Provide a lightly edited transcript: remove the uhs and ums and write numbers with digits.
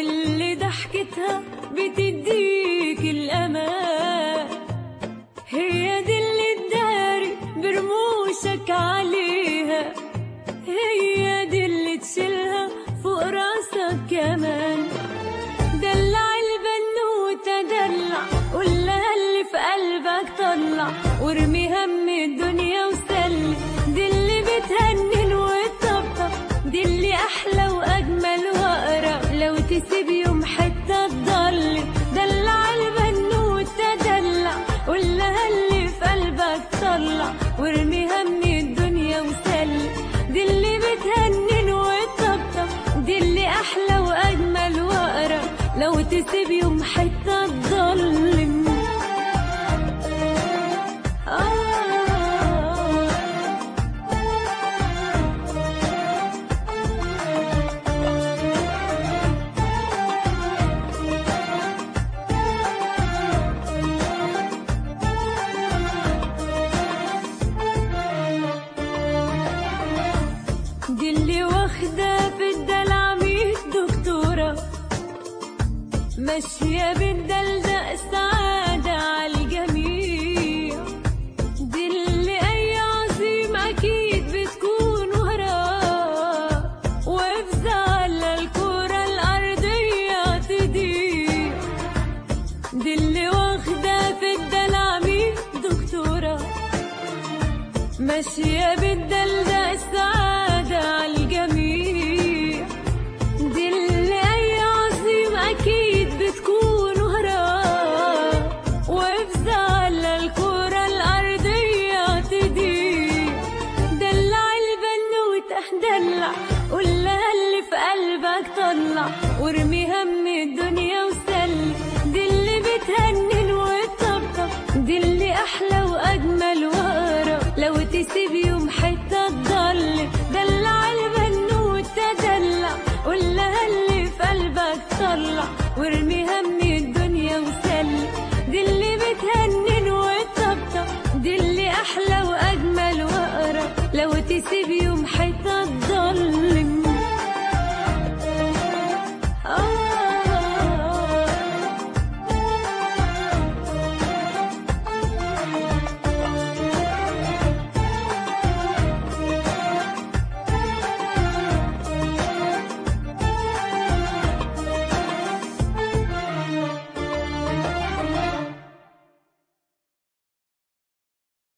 واللي ضحكتها بتديك الأمان، هي دي اللي تداري برموشك عليها، هي دي اللي تشيلها فوق راسك كمان. دلع البنوتة دلع، قولها اللي في قلبك طلع، وارمي هم الدنيا وسلي، دي اللي بتهنن وتطبطب، دي اللي أحلى وأجمل وأقرب، لو تسيب يوم حتة تضل. دلع البنوتة دلع، قولها اللي في قلبك طلع، وارمي هم الدنيا وسلي، دي اللي بتهنن وتطبطب، دي اللي أحلى وأجمل وأقرب، لو تسيب يوم حتة تضل. دي اللي واخدة في الدلع 100 دكتورة، ماشية بالدلدق سعادة عالجميع، دي اللي أي عظيم أكيد بتكون وراه، وافزع على الكرة الأرضية تضيع. دي اللي واخدة في الدلع 100 دكتورة، ماشية بالدلدق سعادة عالجميع، دي اللي أي عظيم أكيد بتكون وراه، وافزع على الكرة الأرضية تضيع. دلع البنوتة دلع، قولها اللي في قلبك طلع، وارمي هم الدنيا وسلي، دي اللي بتهنن وتطبطب، دي اللي أحلى وأجمل وأقرب، لو تسيب يوم حتة تضل. دلع البنوتة دلع، قولها اللي في قلبك طلع، وارمي هم الدنيا وسلي، دي اللي بتهنن وتطبطب، دي اللي أحلى وأجمل وأقرب، لو تسيب يوم حتة تضل.